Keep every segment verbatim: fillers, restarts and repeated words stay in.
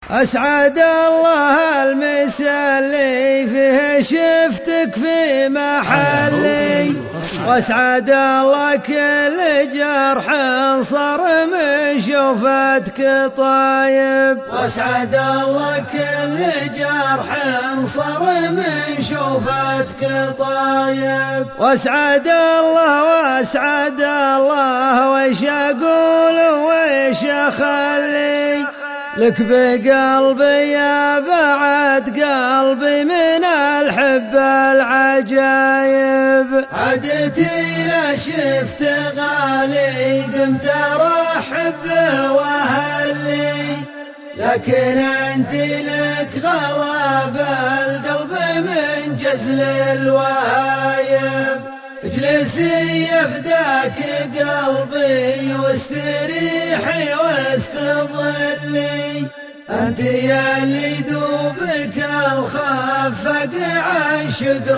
أسعد الله المسلي فيه شفتك في محلي، وأسعد الله كل جرح صار من شوفتك طايب، وأسعد الله كل جرح صار من شوفتك طايب، وأسعد الله وأسعد الله وش أقول وش أخلي لك بقلبي يا بعد قلبي من الحب العجايب. عدتي لا شفت غالي قمت ارحب به واهلي، لكن انت لك غلب القلب من جزل الوهايب. اجلسي يفداك قلبي واستريحي واستظلي، انت يا اللي دوبك الخفق عن شقر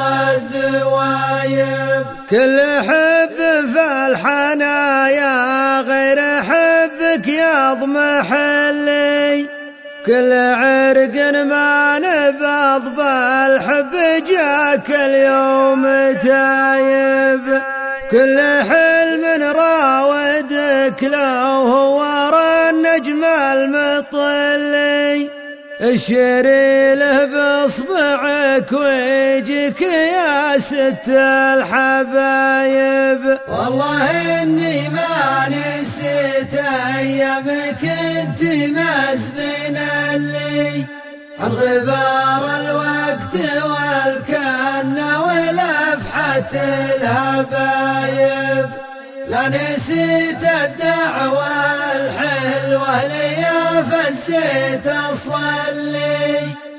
الذوايب. كل حب في الحنايا غير حبك يضمحلي، كل عرق ما نبض بالحب جاك اليوم تايب، كل حلم راودك لو هو ورا النجم المطلي، اشري له باصبعك ويجيك يا ست الحبايب. والله اني ما نسيت ايامك انت مزبن اللي عن غبار الوقت والكنة ولفحة الهبايب. لا نسيت الدعوة الحلوة لي فزيت أصلي،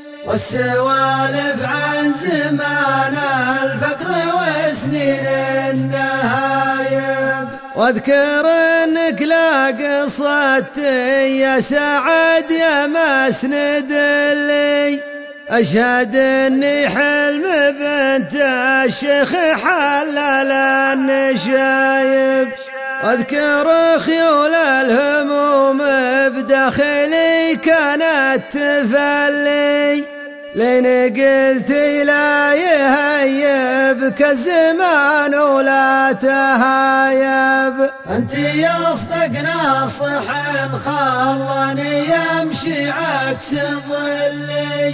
والسوالف عن زمان الفقر وسنين النهايب. واذكر انك لا قصدتي يا سعد يا مسند لي، أشهد أني حلم بنت الشيخ حلل النشايب. واذكر خيول الهموم بداخلي كانت تفلي، لين قلت لا يهيبك الزمان ولا تهايب. انت يصدق ناصح خلاني يمشي عكس ظلي،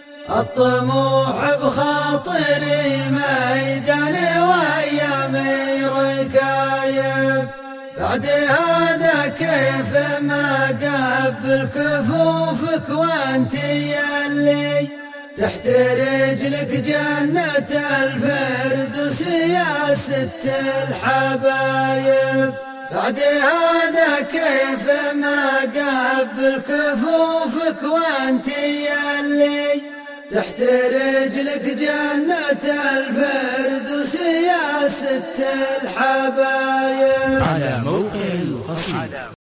الطموح بخاطري ميدان وايامي ركايب. بعد هذا كيف ما قبل كفوفك وانت يلي تحت رجلك جنة الفردوس يا ست الحبايب. بعد هذا كيف ما قبل كفوفك وانت يلي تحت رجلك جنة الفردوس يا ست الحبايب. على موقع القصيدة.